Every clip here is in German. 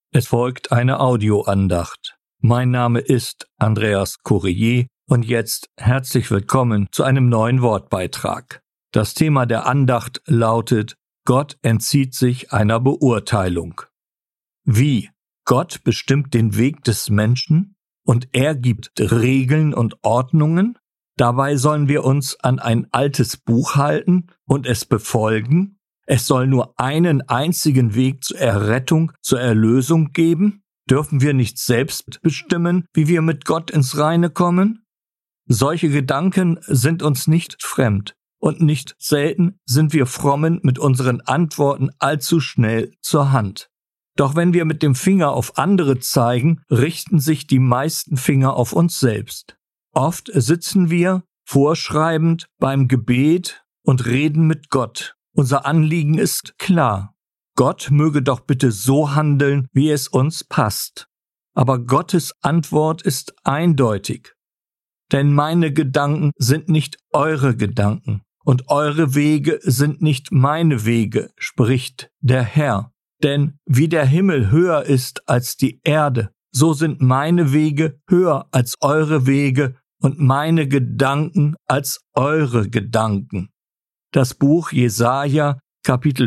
Es folgt eine Audioandacht. Mein Name ist Andreas Courier und jetzt herzlich willkommen zu einem neuen Wortbeitrag. Das Thema der Andacht lautet: Gott entzieht sich einer Beurteilung. Wie? Gott bestimmt den Weg des Menschen und er gibt Regeln und Ordnungen? Dabei sollen wir uns an ein altes Buch halten und es befolgen? Es soll nur einen einzigen Weg zur Errettung, zur Erlösung geben? Dürfen wir nicht selbst bestimmen, wie wir mit Gott ins Reine kommen? Solche Gedanken sind uns nicht fremd und nicht selten sind wir Frommen mit unseren Antworten allzu schnell zur Hand. Doch wenn wir mit dem Finger auf andere zeigen, richten sich die meisten Finger auf uns selbst. Oft sitzen wir, vorschreibend, beim Gebet und reden mit Gott. Unser Anliegen ist klar. Gott möge doch bitte so handeln, wie es uns passt. Aber Gottes Antwort ist eindeutig. Denn meine Gedanken sind nicht eure Gedanken und eure Wege sind nicht meine Wege, spricht der Herr. Denn wie der Himmel höher ist als die Erde, so sind meine Wege höher als eure Wege und meine Gedanken als eure Gedanken. Das Buch Jesaja, Kapitel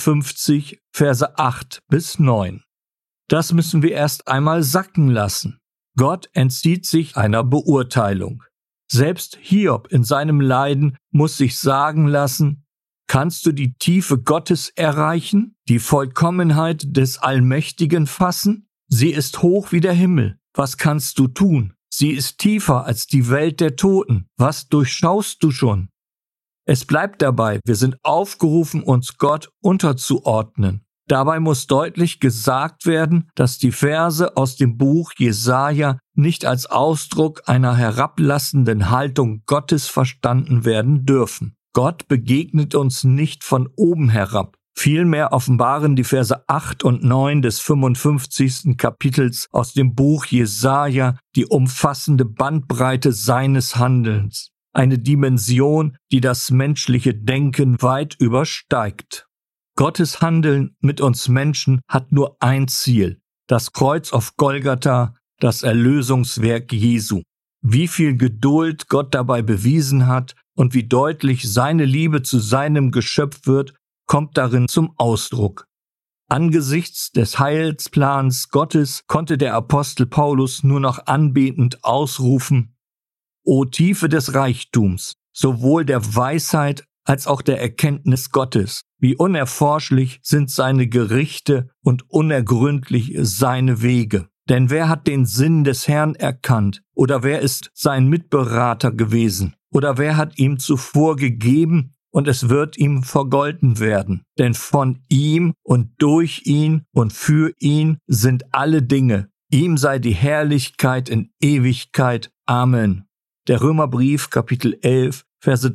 55, Verse 8 bis 9. Das müssen wir erst einmal sacken lassen. Gott entzieht sich einer Beurteilung. Selbst Hiob in seinem Leiden muss sich sagen lassen: Kannst du die Tiefe Gottes erreichen, die Vollkommenheit des Allmächtigen fassen? Sie ist hoch wie der Himmel. Was kannst du tun? Sie ist tiefer als die Welt der Toten. Was durchschaust du schon? Es bleibt dabei, wir sind aufgerufen, uns Gott unterzuordnen. Dabei muss deutlich gesagt werden, dass die Verse aus dem Buch Jesaja nicht als Ausdruck einer herablassenden Haltung Gottes verstanden werden dürfen. Gott begegnet uns nicht von oben herab. Vielmehr offenbaren die Verse 8 und 9 des 55. Kapitels aus dem Buch Jesaja die umfassende Bandbreite seines Handelns. Eine Dimension, die das menschliche Denken weit übersteigt. Gottes Handeln mit uns Menschen hat nur ein Ziel: das Kreuz auf Golgatha, das Erlösungswerk Jesu. Wie viel Geduld Gott dabei bewiesen hat und wie deutlich seine Liebe zu seinem Geschöpf wird, kommt darin zum Ausdruck. Angesichts des Heilsplans Gottes konnte der Apostel Paulus nur noch anbetend ausrufen: O Tiefe des Reichtums, sowohl der Weisheit als auch der Erkenntnis Gottes. Wie unerforschlich sind seine Gerichte und unergründlich seine Wege. Denn wer hat den Sinn des Herrn erkannt? Oder wer ist sein Mitberater gewesen? Oder wer hat ihm zuvor gegeben und es wird ihm vergolten werden? Denn von ihm und durch ihn und für ihn sind alle Dinge. Ihm sei die Herrlichkeit in Ewigkeit. Amen. Der Römerbrief, Kapitel 11, Verse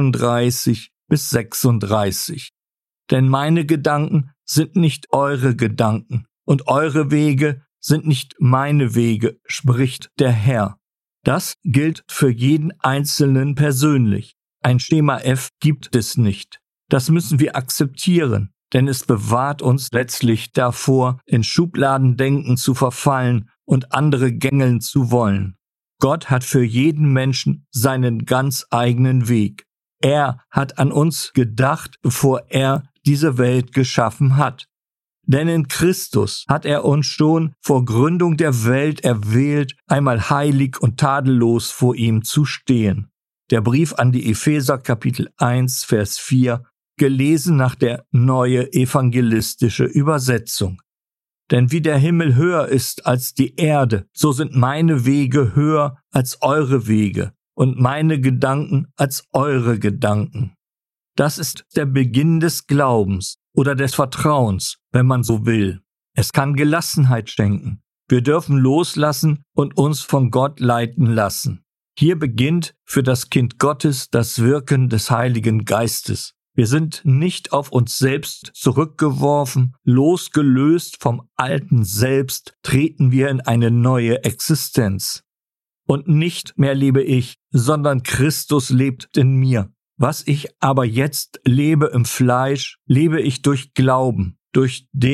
33 bis 36. Denn meine Gedanken sind nicht eure Gedanken und eure Wege sind nicht meine Wege, spricht der Herr. Das gilt für jeden Einzelnen persönlich. Ein Schema F gibt es nicht. Das müssen wir akzeptieren, denn es bewahrt uns letztlich davor, in Schubladendenken zu verfallen und andere gängeln zu wollen. Gott hat für jeden Menschen seinen ganz eigenen Weg. Er hat an uns gedacht, bevor er diese Welt geschaffen hat. Denn in Christus hat er uns schon vor Gründung der Welt erwählt, einmal heilig und tadellos vor ihm zu stehen. Der Brief an die Epheser, Kapitel 1, Vers 4, gelesen nach der Neue Evangelistische Übersetzung. Denn wie der Himmel höher ist als die Erde, so sind meine Wege höher als eure Wege und meine Gedanken als eure Gedanken. Das ist der Beginn des Glaubens oder des Vertrauens, wenn man so will. Es kann Gelassenheit schenken. Wir dürfen loslassen und uns von Gott leiten lassen. Hier beginnt für das Kind Gottes das Wirken des Heiligen Geistes. Wir sind nicht auf uns selbst zurückgeworfen, losgelöst vom alten Selbst, treten wir in eine neue Existenz. Und nicht mehr lebe ich, sondern Christus lebt in mir. Was ich aber jetzt lebe im Fleisch, lebe ich durch Glauben, durch den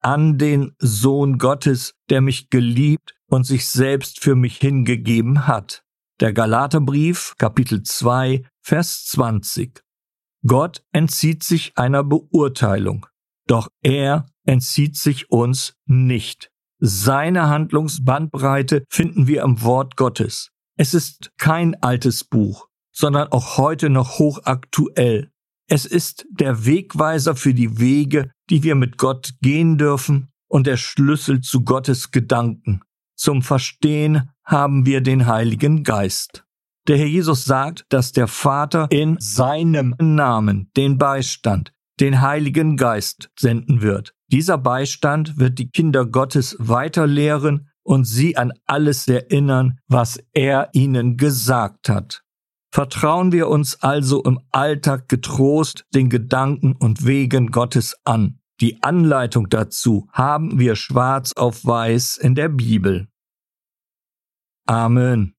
an den Sohn Gottes, der mich geliebt und sich selbst für mich hingegeben hat. Der Galaterbrief, Kapitel 2, Vers 20. Gott entzieht sich einer Beurteilung, doch er entzieht sich uns nicht. Seine Handlungsbandbreite finden wir im Wort Gottes. Es ist kein altes Buch, sondern auch heute noch hochaktuell. Es ist der Wegweiser für die Wege, die wir mit Gott gehen dürfen, und der Schlüssel zu Gottes Gedanken. Zum Verstehen haben wir den Heiligen Geist. Der Herr Jesus sagt, dass der Vater in seinem Namen den Beistand, den Heiligen Geist senden wird. Dieser Beistand wird die Kinder Gottes weiterlehren und sie an alles erinnern, was er ihnen gesagt hat. Vertrauen wir uns also im Alltag getrost den Gedanken und Wegen Gottes an. Die Anleitung dazu haben wir schwarz auf weiß in der Bibel. Amen.